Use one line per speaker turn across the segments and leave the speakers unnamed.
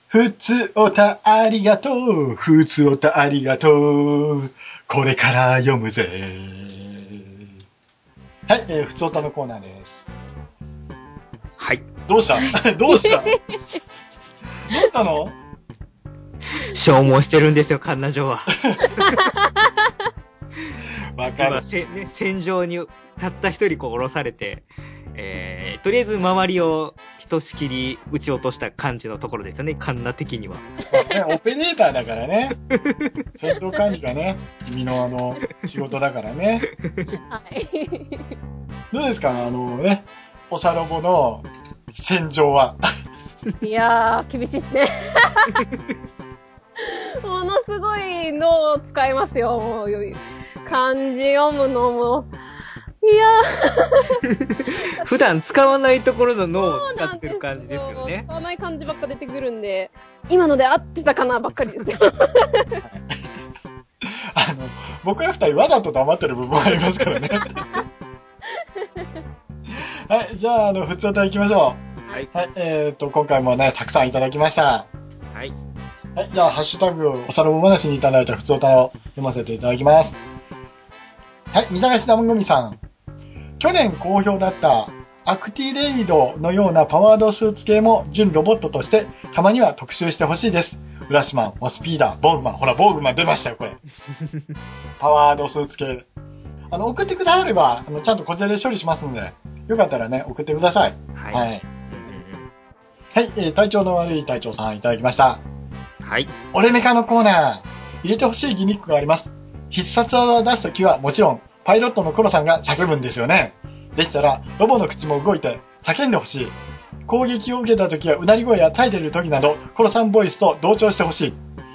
ふつおたありがとう。ふつおたありがとう。これから読むぜ。はい、ふつおたのコーナーです。
はい。
どうしたどうしたどうしたの？
消耗してるんですよ、カンナ城は。
わかる。
今、戦場にたった一人殺されて、とりあえず周りをひとしきり撃ち落とした感じのところですよね、カンナ的には。
まあね、オペレーターだからね。戦闘管理がね、君の仕事だからね。
はい。
どうですかおさろぼの戦場は。
いやー、厳しいっすね。ものすごい脳を使いますよ、もう。漢字読むのも。いや
ー。普段使わないところの脳を使ってる感じですよね。
使わない漢字ばっか出てくるんで、今ので合ってたかなばっかりですよ。
僕ら二人わざと黙ってる部分ありますからね。はい、じゃあ、普通歌行きましょう。
はい。
はい、今回もね、たくさんいただきました。
はい。
はい、じゃあ、ハッシュタグ、おさらぼ話にいただいた普通歌を読ませていただきます。はい、みたらし団子みさん。去年好評だったアクティレイドのようなパワードスーツ系も準ロボットとしてたまには特集してほしいです。フラッシュマン、モスピーダー、ボーグマン。ほら、ボーグマン出ましたよ、これ。パワードスーツ系。送ってくだされば、ちゃんとこちらで処理しますので、よかったらね、送ってください。
はい。
はい。はい、体調の悪い隊長さんいただきました。
はい。
俺メカのコーナー、入れてほしいギミックがあります。必殺技を出すときはもちろん、パイロットのコロさんが叫ぶんですよね。でしたら、ロボの口も動いて叫んでほしい。攻撃を受けたときはうなり声や耐えているときなど、コロさんボイスと同調してほしい。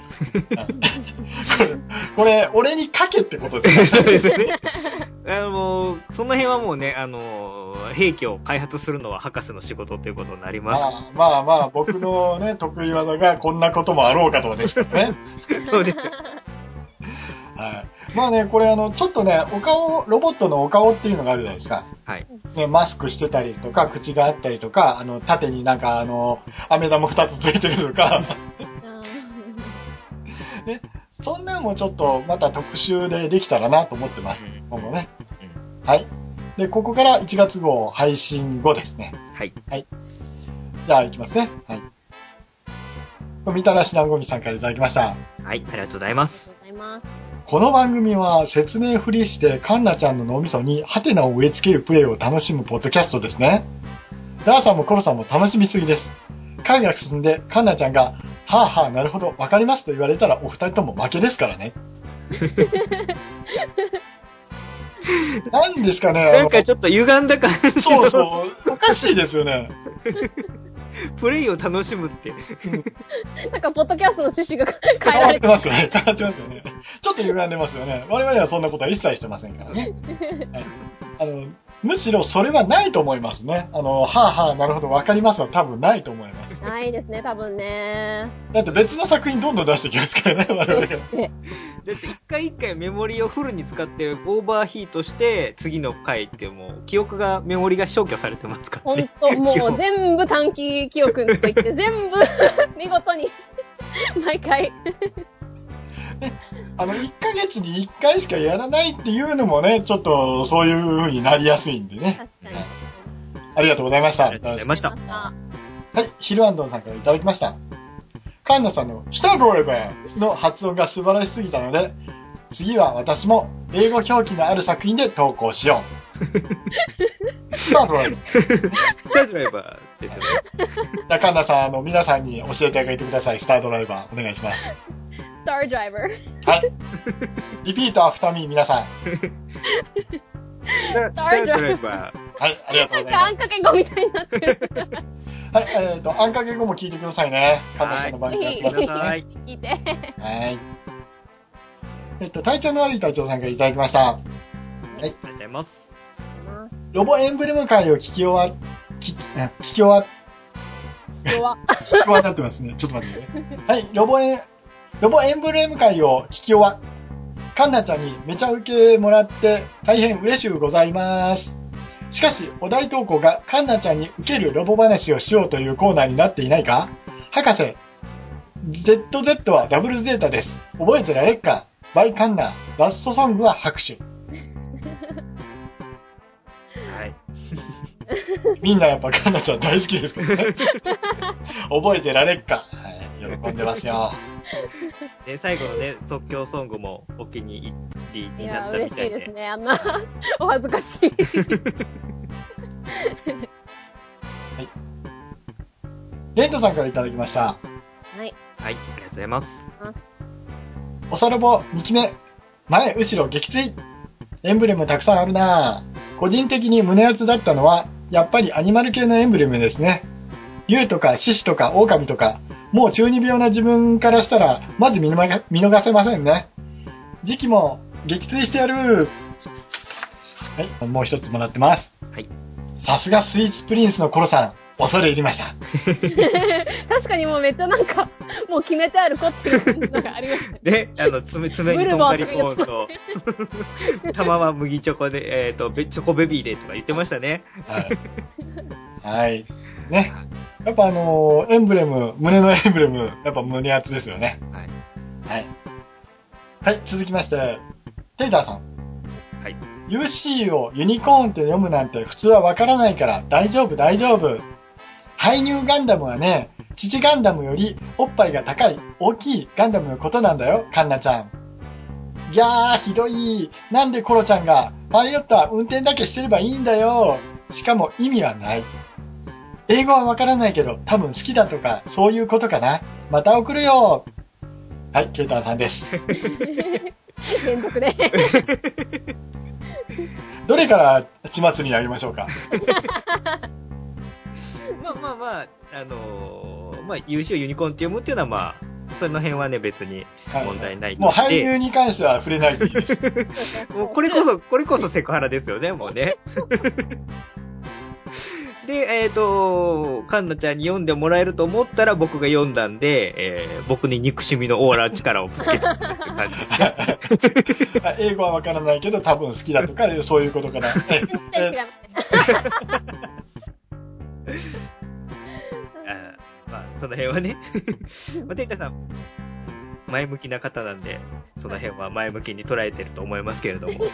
これ、俺に書けってことですね。
そうですね。その辺はもうね、兵器を開発するのは博士の仕事ということになります。
まあ、僕のね、得意技がこんなこともあろうかとですからね。
そうです。
はい。まあね、これちょっとね、ロボットのお顔っていうのがあるじゃないですか。
はい。
ね、マスクしてたりとか、口があったりとか、縦になんか飴玉2つついてるとか。ね、そんなんもちょっとまた特集でできたらなと思ってます。今後ね。はい。で、ここから1月号配信後ですね。
はい。
はい。じゃあ行きますね。はい。みたらし団子みさんからいただきました。
はい、ありがとうございます。
ありがとうございます。
この番組は説明フリしてカンナちゃんの脳みそにハテナを植え付けるプレイを楽しむポッドキャストですね。ダーさんもコロさんも楽しみすぎです。回が進んでカンナちゃんがはぁはぁなるほどわかりますと言われたらお二人とも負けですからね。何ですかね。
なんかちょっと歪んだ感じ。
そうそう。おかしいですよね。
プレイを楽しむって。
なんか、ポッドキャストの趣旨が変え
変わ
られて
ってますよね。変わってますよね。ちょっと歪んでますよね。我々はそんなことは一切してませんからね。はい、むしろそれはないと思いますね。はぁはぁなるほどわかりますは多分ないと思います。
ないですね、多分ね。
だって別の作品どんどん出していきますからね、我々が。
だって一回一回メモリをフルに使ってオーバーヒートして次の回ってもう記憶がメモリが消去されてますからね。
ほんと、もう全部短期記憶といって全部見事に毎回
1ヶ月に1回しかやらないっていうのもね、ちょっとそういう風になりやすいんでね。
確かに。
ありがとうございました。
ありがとうございました。
はい、ヒルアンドンさんからいただきました。カンナさんのシュタドレベンの発音が素晴らしすぎたので、次は私も英語表記のある作品で投稿しよう。スタードライバー。
スタードライバーですよね。
じゃあ、カンナさん、皆さんに教えてあげてください。スタードライバー、お願いします。
スタードライバー。
はい。リピートアフターミー、皆さん。
スタードライバー。
はい、ありがとうございます。
なんか、あんかけ語みたいになってる。
はい、あんかけ後も聞いてくださいね。カンナさんの番組やってますね。
はい。
聞いて。
はい。体調の悪い隊長さんからいただきました。はい。
ありがとうございます。
ロボエンブレム会を聞き終わになってますね。ちょっと待ってね。はい、ロボエンブレム会を聞き終わ。カンナちゃんにめちゃ受けもらって大変嬉しゅうございます。しかし、お題投稿がカンナちゃんに受けるロボ話をしようというコーナーになっていないか？博士、 ZZ はダブルゼータです。覚えてられっか。バイカンナー。ラストソングは拍手。
はい。
みんなやっぱカンナちゃん大好きですからね。覚えてられっか。はい。喜んでますよ。
で、最後のね、即興ソングもお気に入りになったみ
嬉
たいで。
しいですね。あんな、お恥ずかしい。
レントさんからいただきました。
はい。
はい、ありがとうございます。
おさらぼ2期目。前、後ろ、撃墜。エンブレムたくさんあるなぁ。個人的に胸熱だったのは、やっぱりアニマル系のエンブレムですね。竜とか獅子とか狼とか、もう中二病な自分からしたら、まず見逃せませんね。時期も撃墜してやる。はい、もう一つもらってます。
はい。
さすがスイーツプリンスのコロさん、恐れ入りました。
確かにもうめっちゃなんか、もう決めてある子っていう感じのがありますね。
で、爪にとんがりコーンと、玉は麦チョコで、チョコベビーでとか言ってましたね。
はい。はい。ね。やっぱエンブレム、胸のエンブレム、やっぱ胸熱ですよね。
はい。
はい。はい、続きまして、テイターさん。
はい。
UC をユニコーンって読むなんて普通はわからないから大丈夫大丈夫。ハイニューガンダムはね、父ガンダムよりおっぱいが高い、大きいガンダムのことなんだよ、カンナちゃん。いやー、ひどい。なんでコロちゃんが、パイロットは運転だけしてればいいんだよ。しかも意味はない。英語はわからないけど、多分好きだとか、そういうことかな。また送るよ。はい、ケイタンさんです。
連続で。
どれから始末にやりましょうか。
まあ、優秀ユニコーンって読むっていうのはまあ、その辺はね、別に問題ないとして。
もう俳優に関しては触れないでいいです。
もうこれこそセクハラですよね、もうね。で、カンナちゃんに読んでもらえると思ったら僕が読んだんで、僕に憎しみのオーラ力をぶつけてくるって感じですね。
英語はわからないけど多分好きだとか、そういうことかな。
全然違い
まあ、その辺はね。まあ、テイタさん、前向きな方なんで、その辺は前向きに捉えてると思いますけれども。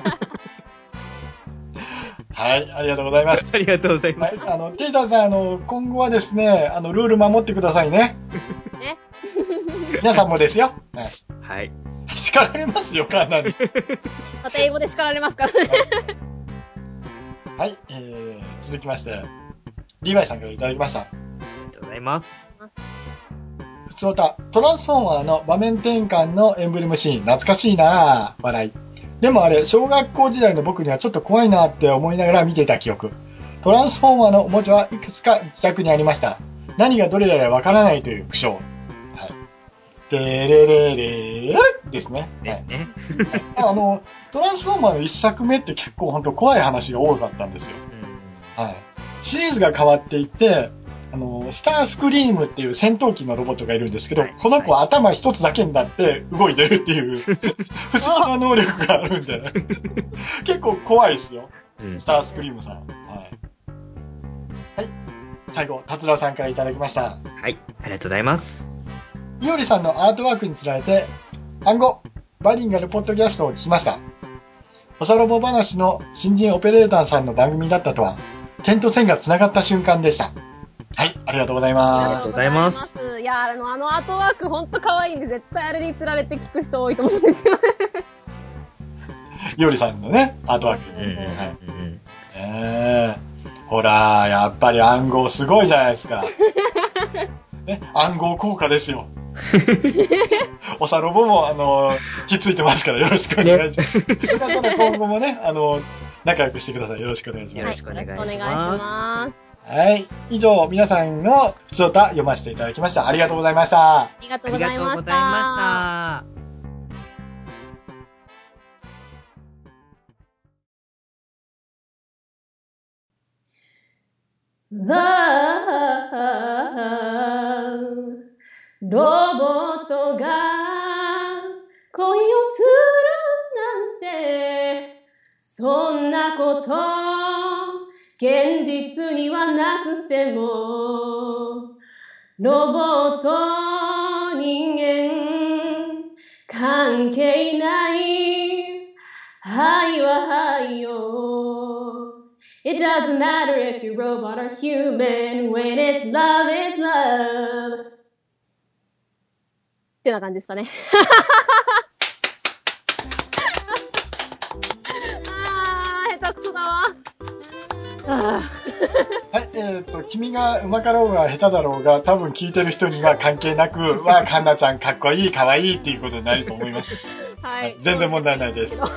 はい、ありがとうございます。
ありがとうございます。
はい、テイタさん、今後はですね、ルール守ってくださいね。皆さんもですよ。
はい。
叱られますよ、かなり。
また英語で叱られますからね。
はい、続きまして、リヴァイさんからいただきました。
ありがとうございます。
ふつおた、トランスフォーマーの場面転換のエンブレムシーン、懐かしいなぁ、笑い。でもあれ、小学校時代の僕にはちょっと怖いなって思いながら見ていた記憶。トランスフォーマーのおもちゃはいくつか自宅にありました。何がどれやらわからないという苦笑。はい。でれれれですね。
ですね。
はい、トランスフォーマーの一作目って結構本当怖い話が多かったんですよ。はい。シリーズが変わっていって、スタースクリームっていう戦闘機のロボットがいるんですけど、はい、この子は頭一つだけになって動いてるっていう不思議な能力があるんで、結構怖いですよ。スタースクリームさん。はい。はい。最後、達郎さんからいただきました。
はい。ありがとうございます。
いおりさんのアートワークにつられて、暗号、バイリンガルポッドキャストを聞きました。おさろぼ話の新人オペレーターさんの番組だったとは、点と線が繋がった瞬間でした。はい、ありがとうございます。
ありがとうございます。
いや、アートワークほんと可愛いんで、絶対あれに釣られて聞く人多いと思うんですよ。
いおりさんのね、アートワークですね。ほら、やっぱり暗号すごいじゃないですか。ね、暗号効果ですよ。おさろぼも、ひっついてますからよろしくお願いします。よかったら今後もね、仲良くしてください。よろしくお願いします。
よろしくお願いします。
はい。以上、皆さんの普通歌読ませていただきました。ありがとうございました。
ありがとうございました。ロボットが恋をするなんて、そんなこと現実にはなくても、ロボット関係ない愛は愛よ It doesn't matter if you're robot or human When it's love, it's love ってな感じですかね下手くそだわはい、
君がうまかろうが下手だろうが、多分聞いてる人には関係なく、カンナちゃんかっこいい、かわいいっていうことになると思います。はい。全然問題ないです。はい、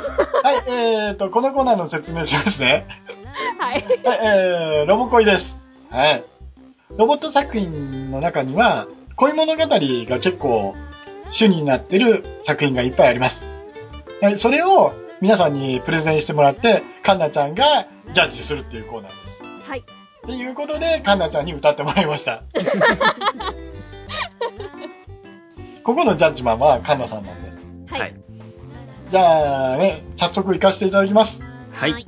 このコーナーの説明しますね。はい。はい、ロボ恋です。はい。ロボット作品の中には、恋物語が結構主になってる作品がいっぱいあります。はい、それを皆さんにプレゼンしてもらって、カンナちゃんがジャッジするっていうコーナーです。はい。ということで、カンナちゃんに歌ってもらいました。ここのジャッジマンはカンナさんなんで。はい。じゃあね、早速行かせていただきます。はい。はい、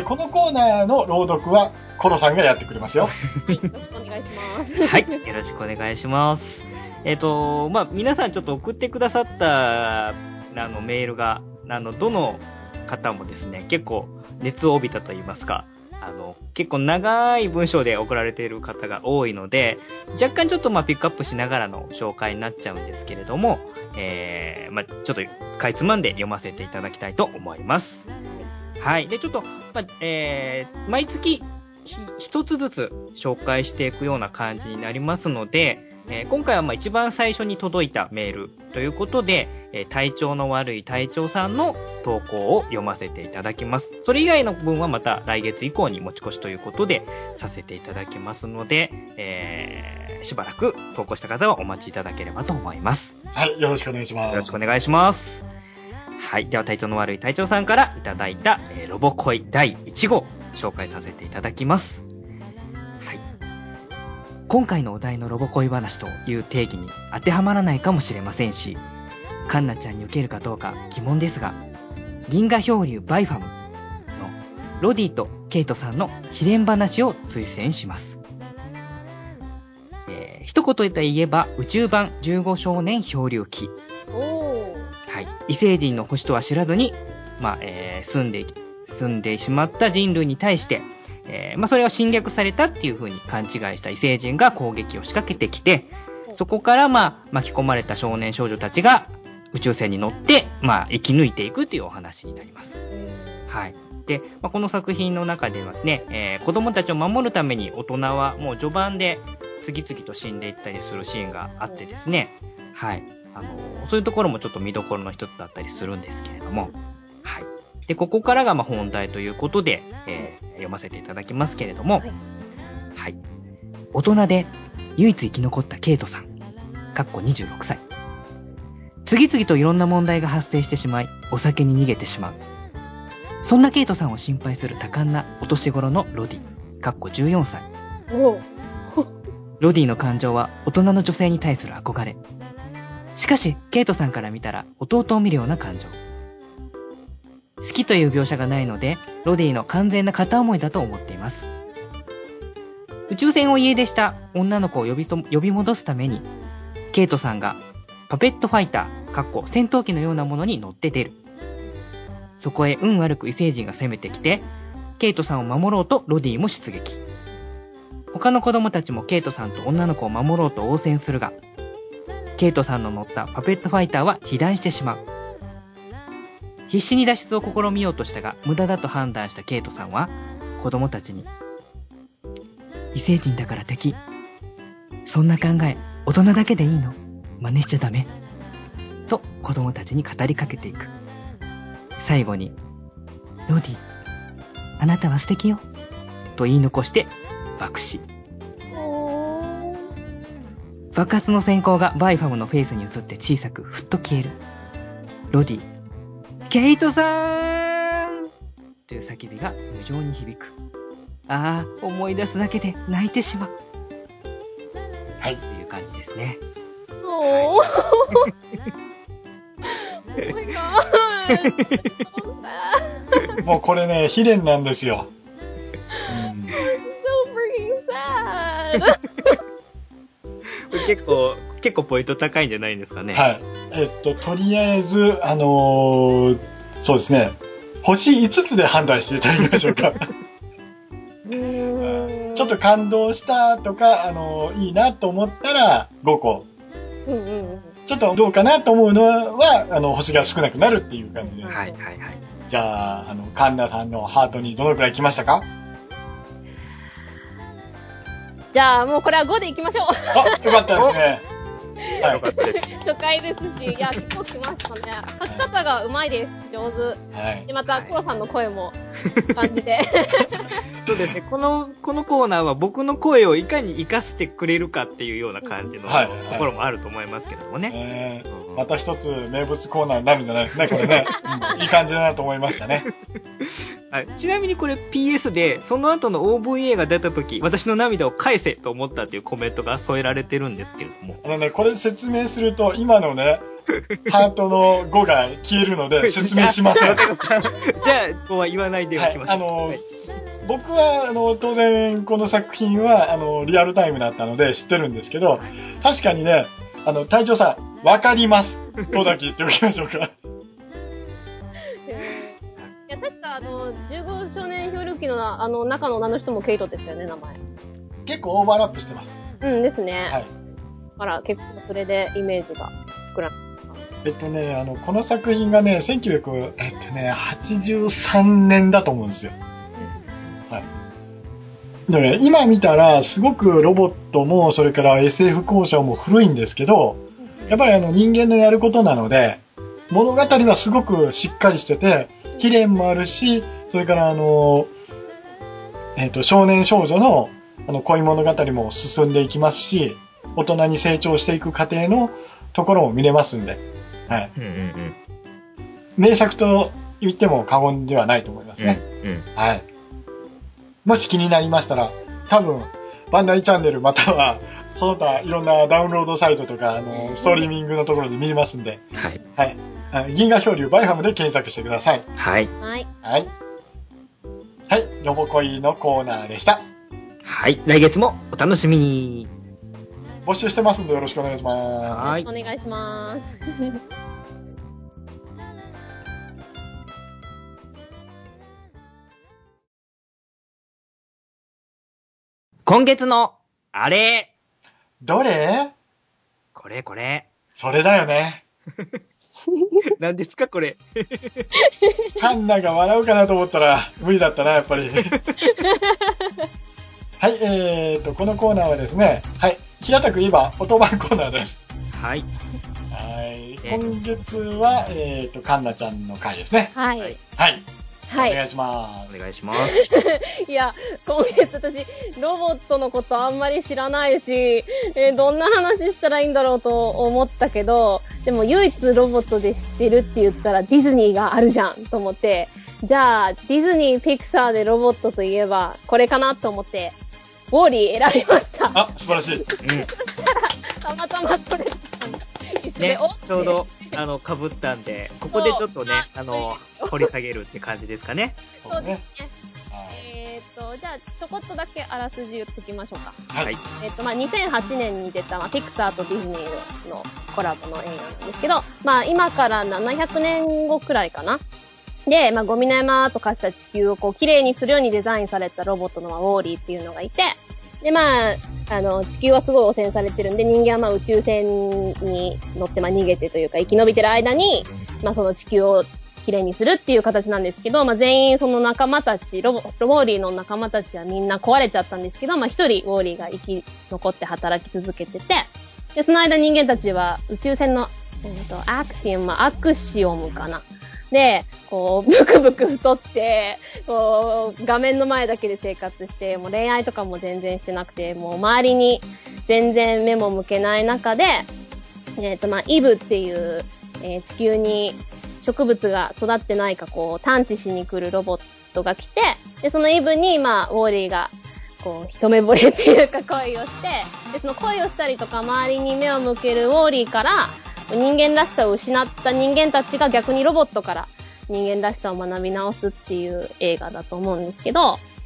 このコーナーの朗読はコロさんがやってくれますよ。はい、よろしくお願いします。
はい、よろしくお願いします。皆さんちょっと送ってくださったメールがどの方もですね、結構熱を帯びたと言いますか、結構長い文章で送られている方が多いので、若干ちょっとピックアップしながらの紹介になっちゃうんですけれども、ちょっとかいつまんで読ませていただきたいと思います。はい。で、ちょっと、毎月一つずつ紹介していくような感じになりますので、今回は一番最初に届いたメールということで、体調の悪い隊長さんの投稿を読ませていただきます。それ以外の分はまた来月以降に持ち越しということでさせていただきますので、しばらく投稿した方はお待ちいただければと思います。
はい、よろしくお願いします。
よろしくお願いします。はい、では体調の悪い隊長さんからいただいた、ロボ恋第1号紹介させていただきます。はい。今回のお題のロボ恋話という定義に当てはまらないかもしれませんし、カンナちゃんに受けるかどうか疑問ですが、銀河漂流バイファムのロディとケイトさんの秘伝話を推薦します。一言で言えば宇宙版15少年漂流記。はい。異星人の星とは知らずに、住んでしまった人類に対して、それが侵略されたっていう風に勘違いした異星人が攻撃を仕掛けてきて、そこから巻き込まれた少年少女たちが宇宙船に乗って、生き抜いていくっていうお話になります。はい。で、この作品の中ではですね、子供たちを守るために大人はもう序盤で次々と死んでいったりするシーンがあってですね、はい。そういうところもちょっと見どころの一つだったりするんですけれども、はい。で、ここからが本題ということで、読ませていただきますけれども、はい。大人で唯一生き残ったケイトさん、26歳。次々といろんな問題が発生してしまい、お酒に逃げてしまう。そんなケイトさんを心配する多感なお年頃のロディ、14歳。ロディの感情は大人の女性に対する憧れ。しかし、ケイトさんから見たら弟を見るような感情。好きという描写がないので、ロディの完全な片思いだと思っています。宇宙船を家出した女の子を呼び戻すために、ケイトさんがパペットファイター、戦闘機のようなものに乗って出る。そこへ運悪く異星人が攻めてきて、ケイトさんを守ろうとロディも出撃。他の子供たちもケイトさんと女の子を守ろうと応戦するが、ケイトさんの乗ったパペットファイターは被弾してしまう。必死に脱出を試みようとしたが無駄だと判断したケイトさんは子供たちに、異星人だから敵。そんな考え、大人だけでいいの？真似しちゃダメ。と子供たちに語りかけていく。最後に、ロディ、あなたは素敵よ。と言い残して爆死。爆発の閃光がバイファムのフェイスに映って小さくふっと消える。ロディ、ケイトさーんという叫びが無情に響く。ああ、思い出すだけで泣いてしまう。はい。という感じですね。
おー。Oh my god.
もうこれね、秘伝なんですよ。
So freaking sad.
結構結構ポイント高いんじゃないんですかね。
はい。とりあえず、そうですね。星5つで判断していただきましょうか。ちょっと感動したとか、いいなと思ったら5個。ちょっとどうかなと思うのは、星が少なくなるっていう感じで。
はいはいはい。
じゃあ、カンナさんのハートにどのくらい来ましたか？
じゃあ、もうこれは5でいきましょう。
あ、よかったですね。はい。
初回ですし、いや、結構来ましたね。書き方がうまいです。上手。
はい。
で、また、コロさんの声も感じて。
そうですね。このコーナーは僕の声をいかに活かしてくれるかっていうような感じのところもあると思いますけれどもね。
また一つ名物コーナーになるんじゃないですかね、これね。いい感じだなと思いましたね。
はい。ちなみにこれ PS で、その後の OVA が出た時、私の涙を返せと思ったっていうコメントが添えられてるんですけれども。
これ説明すると、今のね、ハートの5が消えるので、説明しません。
じゃあ、ここは言わないでおきましょう。
僕は、当然、この作品は、リアルタイムだったので知ってるんですけど、確かにね、隊長さん、わかります。とだけ言っておきましょうか。
いや、確か、15少年漂流記の、中の女の人もケイトでしたよね、名前。
結構オーバーラップしてます。
うんですね。
はい。
だから、結構それでイメージが膨らむ。
この作品がね、1983年だと思うんですよ。はい。でね、今見たら、すごくロボットも、それから SF 交渉も古いんですけど、やっぱり人間のやることなので、物語はすごくしっかりしてて、悲恋もあるし、それから少年少女の恋物語も進んでいきますし、大人に成長していく過程のところも見れますんで、はい。名作と言っても過言ではないと思いますね。はい。もし気になりましたら、多分、バンダイチャンネルまたは、その他いろんなダウンロードサイトとか、ストリーミングのところで見れますんで、はい。はい。銀河漂流バイファムで検索してください。
はい。
はい。
はい。はい。ロボコイのコーナーでした。
はい。来月もお楽しみに。
募集してますんでよろしくお願いします。
はい。お願いします。
今月のあれ。
どれ？
これ。
それだよね。
何ですかこれ。
ハンナが笑うかなと思ったら無理だったな、やっぱり。はい、このコーナーはですね、はい、平たく言えば、音版コーナーです。
はい。
はい。今月は、カンナちゃんの回ですね。
はい。
はい。
はい。
お願いします。
お願いします。
いや、今月私、ロボットのことあんまり知らないし、どんな話したらいいんだろうと思ったけど、でも唯一ロボットで知ってるって言ったらディズニーがあるじゃんと思って、じゃあ、ディズニー、ピクサーでロボットといえば、これかなと思って、ウォーリー選びました。
あ、素晴らしい。
そしたら、たまたまそれ、一緒で、
ね、ちょうど、被ったんで、ここでちょっとね、掘り下げるって感じですかね。
そうですね。じゃあ、ちょこっとだけあらすじ言っときましょうか。
はい。
2008年に出た、ピクサーとディズニーのコラボの映画なんですけど、今から700年後くらいかな。で、ゴミの山と化した地球をこう、綺麗にするようにデザインされたロボットのウォーリーっていうのがいて、で、地球はすごい汚染されてるんで、人間は宇宙船に乗って逃げてというか、生き延びてる間に、その地球を綺麗にするっていう形なんですけど、全員その仲間たち、ウォーリーの仲間たちはみんな壊れちゃったんですけど、一人ウォーリーが生き残って働き続けてて、で、その間人間たちは宇宙船の、アクシオムかな。で、こう、ブクブク太って、こう、画面の前だけで生活して、もう恋愛とかも全然してなくて、もう周りに全然目も向けない中で、イブっていう、地球に植物が育ってないか、こう、探知しに来るロボットが来て、で、そのイブに、ウォーリーが、こう、一目惚れっていうか恋をして、で、その恋をしたりとか、周りに目を向けるウォーリーから、人間らしさを失った人間たちが逆にロボットから人間らしさを学び直すっていう映画だと思うんですけど、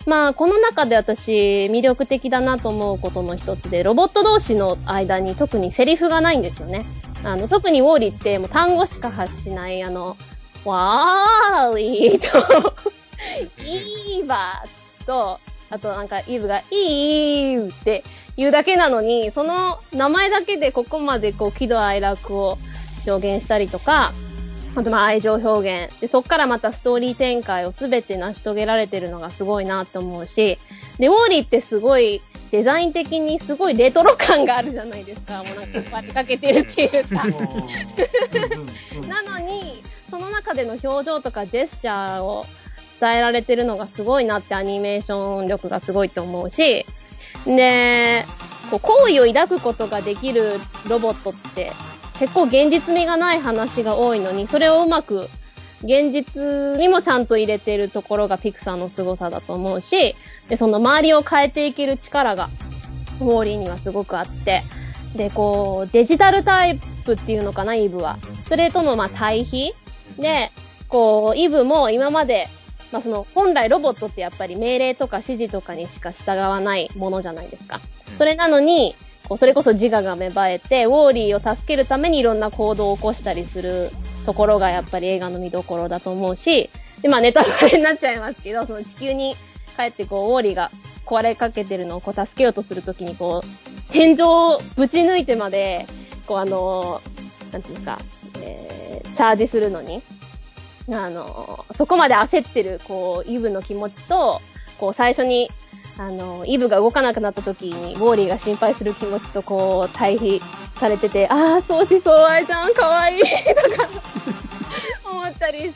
まあ、この中で私、魅力的だなと思うことの一つで、ロボット同士の間に特にセリフがないんですよね。特にウォーリーってもう単語しか発しない、ワーリーと、イーバーと、あとなんかイーブがイーって言うだけなのに、その名前だけでここまでこう喜怒哀楽を表現したりとか、あとまあ愛情表現。で、そっからまたストーリー展開をすべて成し遂げられてるのがすごいなって思うし、で、ウォーリーってすごいデザイン的にすごいレトロ感があるじゃないですか。もうなんかこうやってかけてるっていうか。なのに、その中での表情とかジェスチャーを伝えられてるのがすごいなってアニメーション力がすごいと思うし、で、こう好意を抱くことができるロボットって結構現実味がない話が多いのに、それをうまく現実にもちゃんと入れてるところがピクサーの凄さだと思うし、で、その周りを変えていける力がウォーリーにはすごくあって、で、こう、デジタルタイプっていうのかな、イブは。それとのまあ対比で、こう、イブも今まで、まあその、本来ロボットってやっぱり命令とか指示とかにしか従わないものじゃないですか。それなのに、こうそれこそ自我が芽生えて、ウォーリーを助けるためにいろんな行動を起こしたりするところがやっぱり映画の見どころだと思うし、で、まあネタバレになっちゃいますけど、その地球に帰ってこう、ウォーリーが壊れかけてるのをこう助けようとするときにこう、天井をぶち抜いてまで、こうなんていうか、チャージするのに、そこまで焦ってる、こう、イブの気持ちと、こう、最初に、イブが動かなくなった時に、ウォーリーが心配する気持ちと、こう、対比されてて、ああ、相思相愛じゃん、かわいい、とか、思ったりして、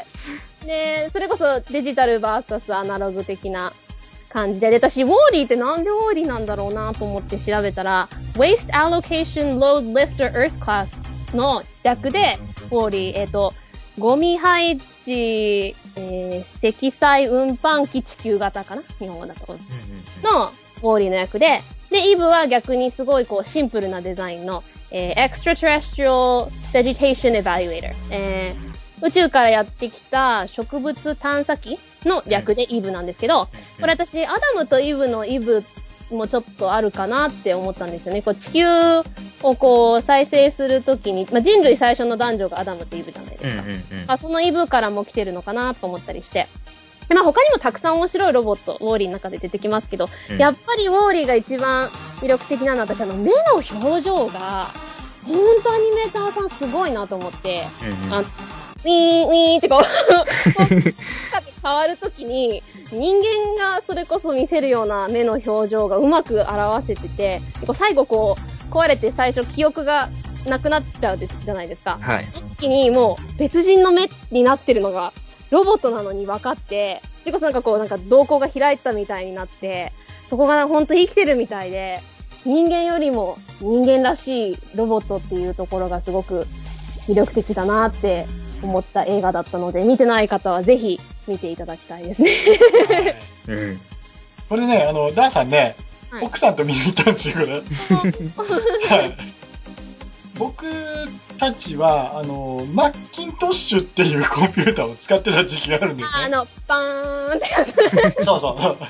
で、それこそデジタルバーサスアナログ的な感じで、で、私、ウォーリーってなんでウォーリーなんだろうなと思って調べたら、Waste Allocation Load Lifter Earth Class の略で、ウォーリー、ゴミ配置、積載運搬機地球型かな日本語だと。の、ウォーリーの役で、で、イブは逆にすごいこうシンプルなデザインの、Extraterrestrial Vegetation Evaluator、宇宙からやってきた植物探査機の略でイブなんですけど、これ私、アダムとイブのイブもちょっとあるかなって思ったんですよね。こう地球をこう再生するときに、まあ、人類最初の男女がアダムとイブじゃないですか。そのイブからも来てるのかなと思ったりして。でまあ他にもたくさん面白いロボット、ウォーリーの中で出てきますけど、やっぱりウォーリーが一番魅力的なのは私目の表情が、ほんとアニメーターさんすごいなと思って、ウィーン、ウィーンってこう、変わるときに、人間がそれこそ見せるような目の表情がうまく表せてて、最後こう、壊れて最初記憶がなくなっちゃうじゃないですか。
はい。
一気にもう別人の目になってるのが、ロボットなのに分かって、それこそなんかこう、なんか瞳孔が開いたみたいになって、そこがほんと生きてるみたいで、人間よりも人間らしいロボットっていうところがすごく魅力的だなって思った映画だったので、見てない方はぜひ見ていただきたいですね。
はいこれね、ダーさんね、はい、奥さんと見に行ったんですよ、これ。はい。僕たちは、マッキントッシュっていうコンピューターを使ってた時期があるんですね。
パーンってやつ。
そうそう。そう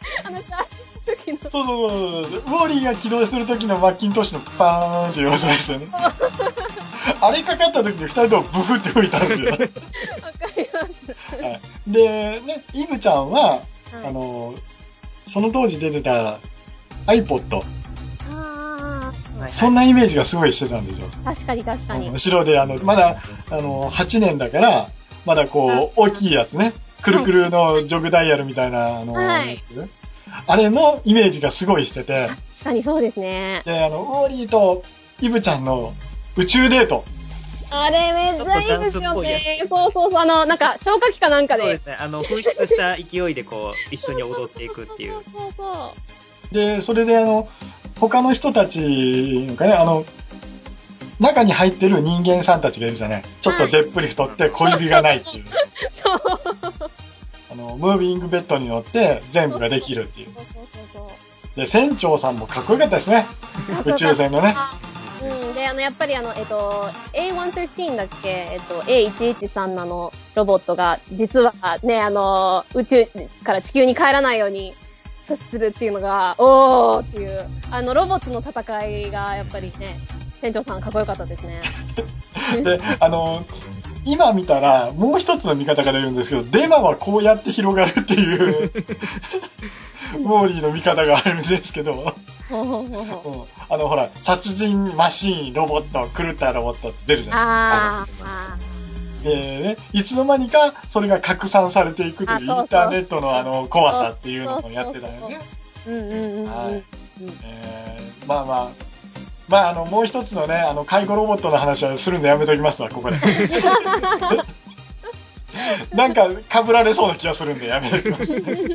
そう。ウォーリーが起動する時のマッキントッシュのパーンっていう技ですよね。あれかかった時に二人ともブフって吹いたんですよ。わかり
ます。
はい、で、ね、イブちゃんは、はい、その当時出てた iPod。そんなイメージがすごいしてたんですよ。
確かに。
後ろで、まだ、8年だから、まだこう、大きいやつね。くるくるのジョグダイヤルみたいな、やつ。あれのイメージがすごいしてて。
確かにそうですね。
で、ウォーリーとイブちゃんの宇宙デート。
あれめっちゃいいですよね。そう。なんか、消火器かなんかで。
そうですね。噴出した勢いでこう、一緒に踊っていくっていう。
そう。
で、それで他の人たちがね、中に入ってる人間さんたちがいるじゃない。ちょっとでっぷり太って小指がないっていう。
そう。
ムービングベッドに乗って全部ができるっていう。で、船長さんもかっこよかったですね。宇宙船のね。
で、 やっぱりA113 だっけA113 のロボットが、実はね、宇宙から地球に帰らないように阻止するっていうのが、おーっていう、ロボットの戦いが、やっぱりね、船長さんかっこよかったですね。
で、今見たら、もう一つの見方が出るんですけど、デマはこうやって広がるっていう、ウォーリーの見方があるんですけど、ほら、殺人マシーン、ロボット、狂ったロボットって出るじゃないですか。ね、いつの間にかそれが拡散されていくというインターネットの怖さっていうのをやってたよね。まあ、もう一つのね、介護ロボットの話はするんでやめときますわ、ここで。なんか、被られそうな気がするんでやめときます。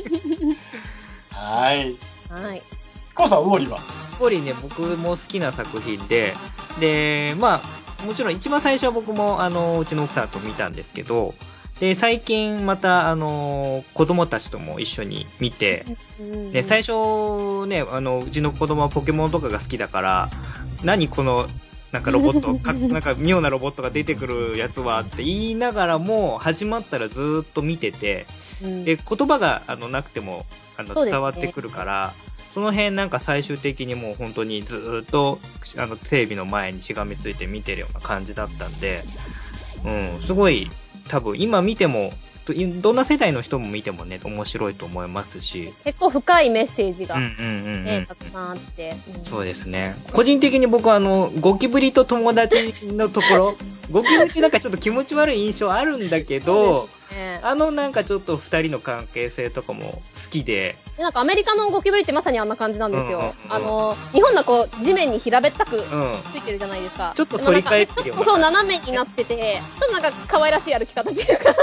はい。はい。コウさん、ウォーリーは？
ウォーリーね、僕も好きな作品で、まあ、もちろん一番最初は僕も、うちの奥さんと見たんですけど、で、最近また、子供たちとも一緒に見て、で、最初ね、うちの子供はポケモンとかが好きだから、何この、なんかロボット、なんか妙なロボットが出てくるやつはって言いながらも、始まったらずーっと見てて、で、言葉がなくても伝わってくるから、その辺なんか最終的にもう本当にずーっとテレビの前にしがみついて見てるような感じだったんで、すごい多分今見てもどんな世代の人も見てもね面白いと思いますし、
結構深いメッセージがたくさんあって、
そうですね。個人的に僕はゴキブリと友達のところゴキブリってなんかちょっと気持ち悪い印象あるんだけど、なんかちょっと二人の関係性とかも好きで。
なんかアメリカのゴキブリってまさにあんな感じなんですよ。日本だこう地面に平べったくついてるじゃないですか。
ちょっと反り返ってるような。
そう、斜めになってて、ちょっとなんか可愛らしい歩き方っていうか。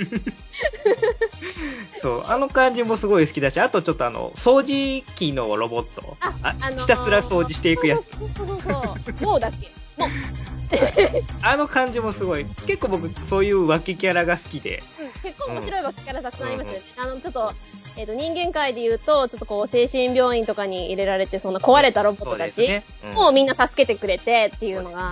そう、感じもすごい好きだし、あとちょっと掃除機のロボット。ひたすら掃除していくやつ。
もうだっけもう。
感じもすごい。結構僕、そういう脇キャラが好きで。
結構面白い脇キャラたくさんありますよね。ちょっと、人間界で言うと、ちょっとこう、精神病院とかに入れられて、そんな壊れたロボットたちをみんな助けてくれてっていうのが。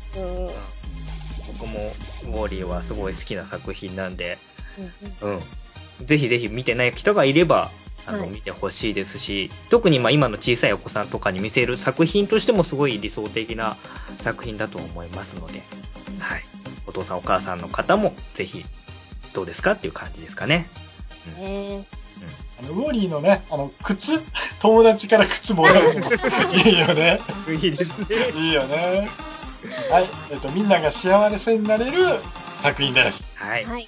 僕も、ウォーリーはすごい好きな作品なんで、ぜひぜひ見てない人がいれば、見てほしいですし、特に今の小さいお子さんとかに見せる作品としてもすごい理想的な作品だと思いますので、はい。お父さんお母さんの方もぜひどうですかっていう感じですかね。
ウォーリーのね、靴、友達から靴もらうのもいいよね。
いいですね。
いいよね。はい。みんなが幸せになれる作品です。
はい。はい。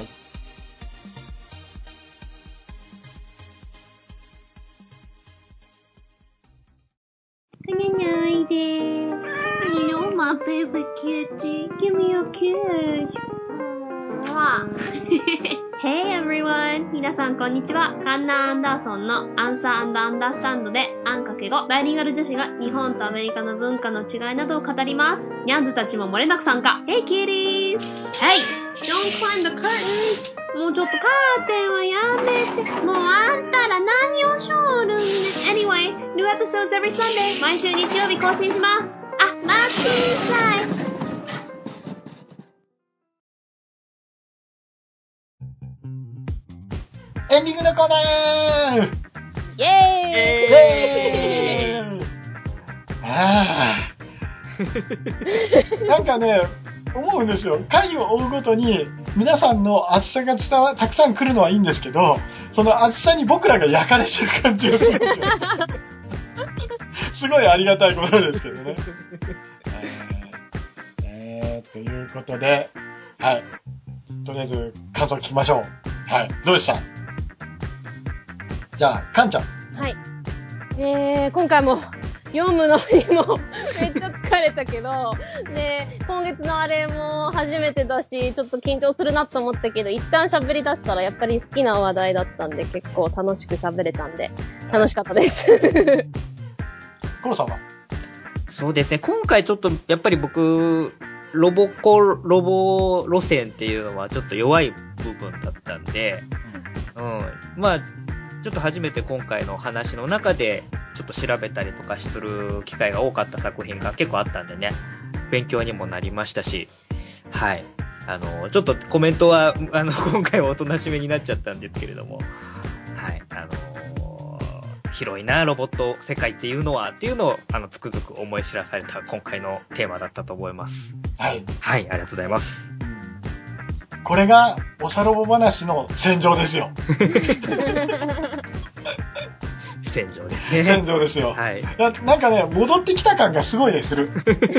You know my baby kitty. Give me a kiss. Hey everyone! 皆さんこんにちは。カンナ・アンダーソンのアンサー&アンダースタンドでアン×5バイリンガル女子が日本とアメリカの文化の違いなどを語ります。ニャンズたちも漏れなく参加。Hey kitties! Hey! Don't climb the curtains! もうちょっとカーテンはやめて。もうあんたら何をしょるんね。Anyway, new episodes every Sunday. 毎週日曜日更新します。あ、待ってください。
エンディングのコーナー
イエーイ
なんかね、思うんですよ。回を追うごとに皆さんの熱さがたくさん来るのはいいんですけど、その熱さに僕らが焼かれてる感じがするんですよ。すごいありがたいことですけどね。ということで、はい。とりあえず感想聞きましょう。はい。どうでした？じゃあ、かんちゃん。
はい。今回も読むのにもめっちゃ疲れたけど、で、今月のあれも初めてだし、ちょっと緊張するなと思ったけど、一旦喋り出したらやっぱり好きな話題だったんで、結構楽しく喋れたんで、楽しかったです。
コロさんは？
そうですね、今回ちょっとやっぱり僕、ロボ路線っていうのはちょっと弱い部分だったんで、まあ、ちょっと初めて今回の話の中でちょっと調べたりとかする機会が多かった作品が結構あったんでね、 勉強にもなりましたし、はい。ちょっとコメントは、今回はおとなしめになっちゃったんですけれども、はい。広いな、ロボット世界っていうのは、っていうのを、つくづく思い知らされた今回のテーマだったと思います。
はい。
はい、ありがとうございます。
これが、おさロボ話の戦場ですよ。
戦場ですね。
戦場ですよ。
はい。
なんかね、戻ってきた感がすごいする。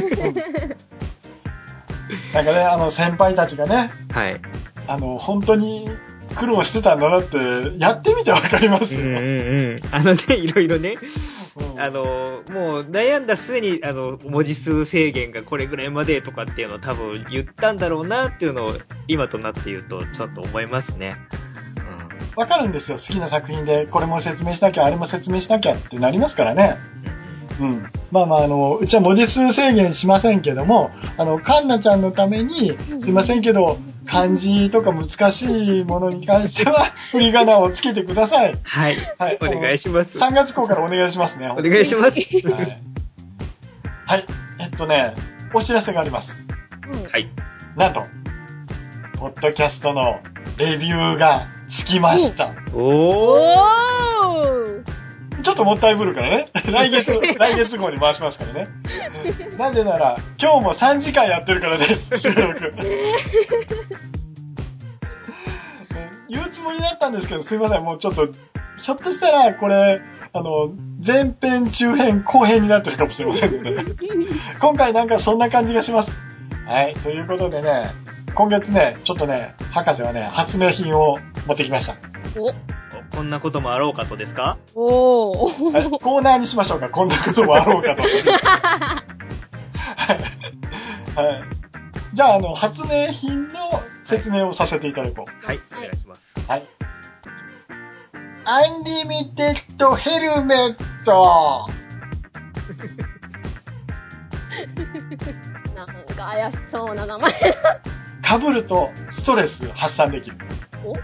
なんかね、先輩たちがね、
はい。
本当に苦労してたんだなって、やってみてわかりますよ。
いろいろね、もう悩んだ末に、文字数制限がこれぐらいまでとかっていうのを多分言ったんだろうなっていうのを、今となって言うと、ちょっと思いますね。
わかるんですよ。好きな作品で、これも説明しなきゃ、あれも説明しなきゃってなりますからね。うん。まあまあ、うちは文字数制限しませんけども、カンナちゃんのために、すいませんけど、漢字とか難しいものに関しては、振り仮名をつけてください。
はい。はい。お願いします。
3月号からお願いしますね。
お願いします。
はい。はい。お知らせがあります。
はい。
なんと、ポッドキャストのレビューがつきました。
おー。
ちょっともったいぶるからね。来月号に回しますからね。なぜなら、今日も3時間やってるからです、収録。言うつもりだったんですけど、すいません、もうちょっと、ひょっとしたら、これ、前編、中編、後編になってるかもしれませんので、今回なんかそんな感じがします。はい、ということでね、今月ね、ちょっとね、博士はね、発明品を持ってきました。
こんなこともあろうかとですか？
はい、コーナーにしましょうか。こんなこともあろうかと。はい。じゃあ、発明品の説明をさせていただこう。
はい、お願いします。
はい。アンリミテッドヘルメット。
なんか怪しそうな名前。
被るとストレス発散できる。
お？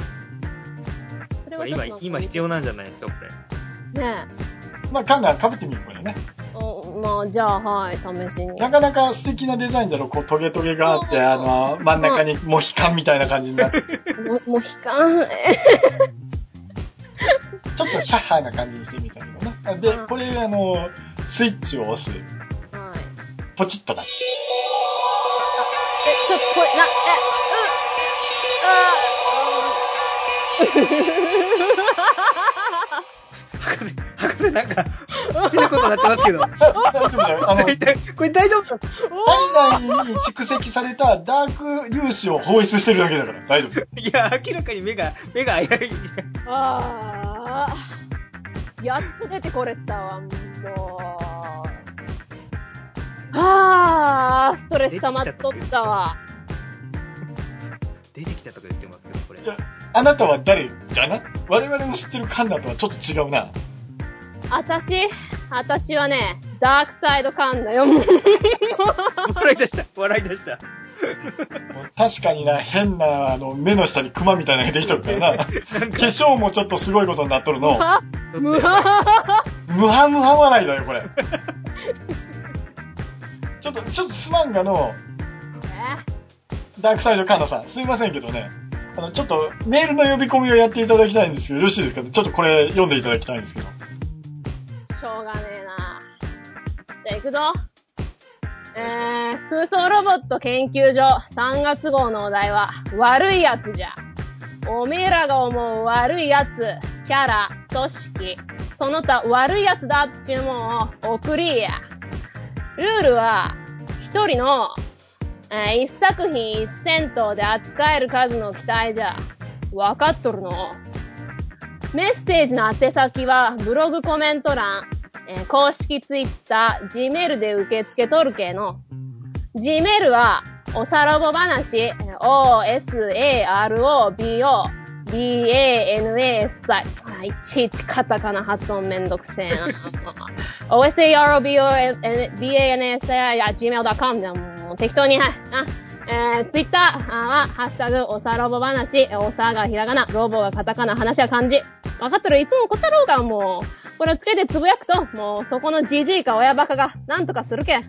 今必要なんじゃないですか、これ。
ね
え。まあ、カンナ被ってみる、これね。
まあ、じゃあ、はい、試しに。
なかなか素敵なデザインだろ、こう、トゲトゲがあって、真ん中にモヒカンみたいな感じになって。
モヒカン
ちょっとヒャッハーな感じにしてみたけどね。で、これ、スイッチを押す。はい。ポチッとだ。
ちょっとこれ、
博士なんか、変なことになってますけど。大丈夫だよ。これ大丈夫？
体内に蓄積されたダーク粒子を放出してるだけだから、大丈夫。
いや、明らかに目が危うい。
やっと出てこれたわ、もう。ストレス溜まっとったわ。
出てきたとか言ってますけど、これ。
いや、あなたは誰じゃな？我々の知ってるカンナとはちょっと違うな。
私はね、ダークサイドカンナよ。
笑い出した。
確かにな、変な、目の下にクマみたいなのができとるからな。化粧もちょっとすごいことになっとるの。ムハムハ笑いだよ、これ。ちょっとすまんがの、ダークサイドカンナさん、すいませんけどね。ちょっとメールの呼び込みをやっていただきたいんですけど、よろしいですか？ちょっとこれ読んでいただきたいんですけど。
しょうがねえな。じゃあ行くぞ。空想ロボット研究所3月号のお題は、悪いやつじゃ。おめえらが思う悪いやつ、キャラ、組織、その他悪いやつだっちゅうもんを送りや。ルールは、一人の一作品一戦闘で扱える数の期待じゃ。わかっとるの？メッセージの宛先は、ブログコメント欄、公式ツイッター、Gmail で受け付けとるけの。Gmail は、おさろぼ話、OSAROBOBANAS、いちいちカタカナ発音めんどくせえな。OSAROBOBANAS@gmail.com でもう適当に、ツイッターは、ハッシュタグ、おさろぼ話、おさがひらがな、ロボがカタカナ、話は漢字。わかっとる？いつもこっちゃろうが、もう。 これをつけてつぶやくと、もうそこのじじいか親バカがなんとかするけん。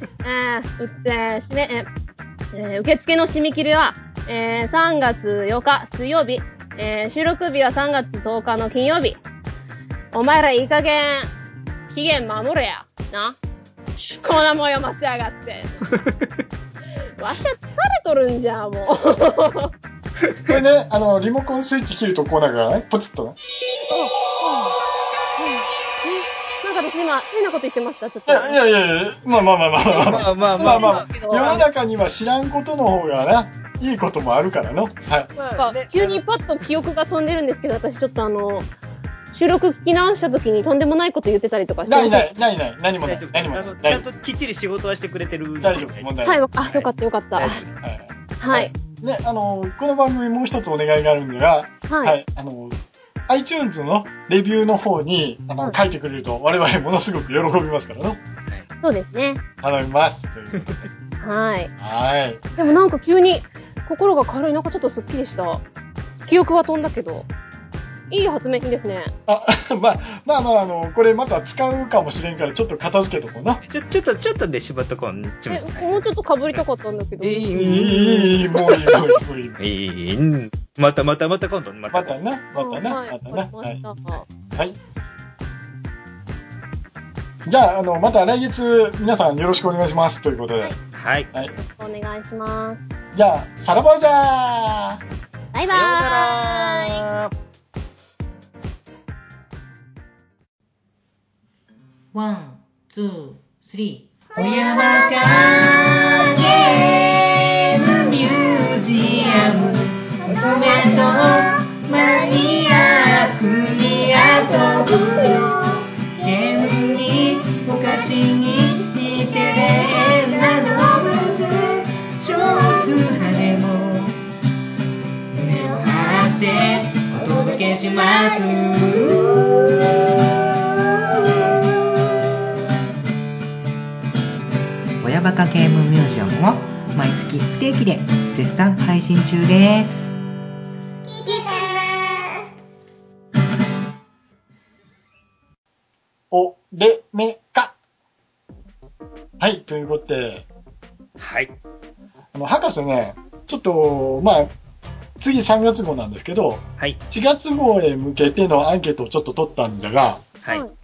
受付の締め切りは、3月8日水曜日、収録日は3月10日の金曜日。お前らいい加減、期限守れや。な。こんなもん読ませやがって。わしゃ疲れとるんじゃ、もう。
これね、リモコンスイッチ切るとこうなるからね、ポチッとね。
なんか私今、変なこと言ってました、ちょっと。
いや、まあ、世の中には知らんことの方がな、いいこともあるからの。はい。
急にパッと記憶が飛んでるんですけど、私ちょっと収録聞き直した時にとんでもないこと言ってたりとかして。
ない。何もない。
ちゃんときっちり仕事はしてくれてる。
大丈夫、問題
ない。はい、あ、よかった。はい。
ね、この番組もう一つお願いがあるんでは、はい。iTunes のレビューの方に、書いてくれると我々ものすごく喜びますからの。
そうですね。
頼みます。ということで。
はい。
はい。
でもなんか急に心が軽い、なんかちょっとスッキリした。記憶は飛んだけど。いい発明品ですね。
まあ、これまた使うかもしれんから、ちょっと片付けとこうな。
ちょっとで縛っとこう。
もうちょっと被りたかったんだけど。
もういい。
また今度。ま
たな。はい。じゃあ、また来月、皆さんよろしくお願いします。ということで。
はい。
よろしくお願いします。
じゃあ、さらばじゃー。
バイバーイ。
ワン、ツー、スリー。
親バカゲームミュージアム、娘とマニアックに遊ぶよ。ゲームにお菓子に似てるな動物、少数派でも胸を張ってお届けします。親バカゲームミュージアムは毎月不定期で絶賛配信中です。
おれめか。はい、ということで。
はい。
博士ね、ちょっと、次3月号なんですけど、
はい。
4月号へ向けてのアンケートをちょっと取ったんだが、
はい。
はい。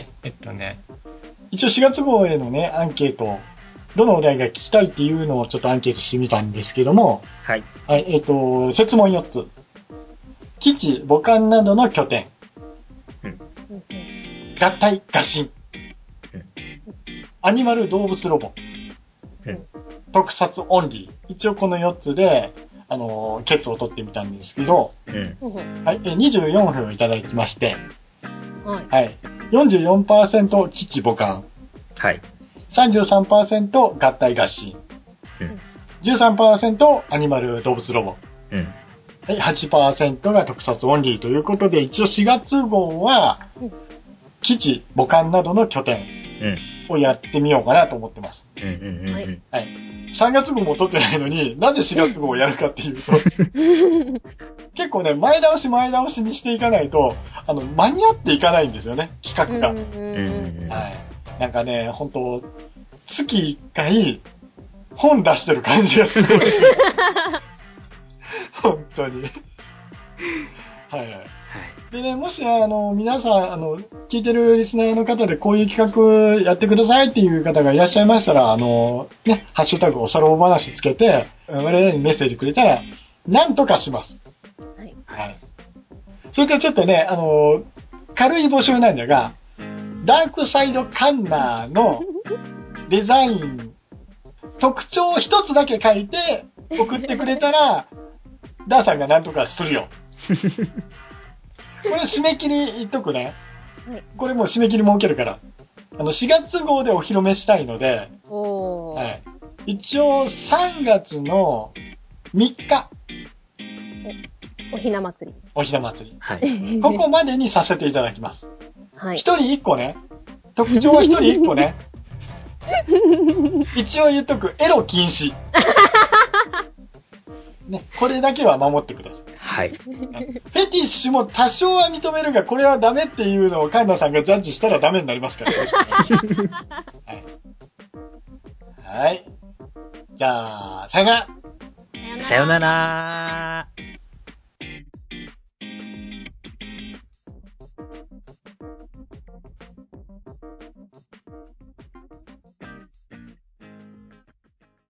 一応4月号へのね、アンケート、どのお題が聞きたいっていうのをちょっとアンケートしてみたんですけども、
はい。
はい、設問4つ。基地、母艦などの拠点。合体、合心。アニマル動物ロボ。特撮オンリー。一応この4つで、ケツを取ってみたんですけど、はい、24票いただきまして、はい。44% 基地母艦。はい。33% 合体合心。13% アニマル動物ロボ。はい、8% が特撮オンリーということで、一応4月号は、基地、母艦などの拠点をやってみようかなと思ってます。はい。3月号も取ってないのに、なんで4月号をやるかっていうと、結構ね、前倒しにしていかないと、間に合っていかないんですよね、企画が。はい。なんかね、本当月1回、本出してる感じがするんですよ。本当に。はい。でね、もし、皆さん、聞いてるリスナーの方でこういう企画やってくださいっていう方がいらっしゃいましたら、ハッシュタグおさらぼ話つけて、我々にメッセージくれたら、なんとかします。はい。それとちょっとね、軽い募集なんだが、ダークサイドカンナーのデザイン、特徴を一つだけ書いて送ってくれたら、ダーさんがなんとかするよ。これ締め切り言っとくね。これもう締め切り設けるから。4月号でお披露目したいので、はい。一応3月の3日。
おひな祭り。
おひな祭り。はい。ここまでにさせていただきます。はい。一人一個ね。特徴は一人一個ね。一応言っとく。エロ禁止。ね、これだけは守ってください。
はい。
フェティッシュも多少は認めるが、これはダメっていうのをカンナさんがジャッジしたらダメになりますから。はい。はい。じゃあ、さよなら。
さよなら。